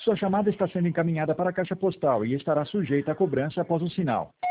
Sua chamada está sendo encaminhada para a caixa postal e estará sujeita a cobrança após o sinal.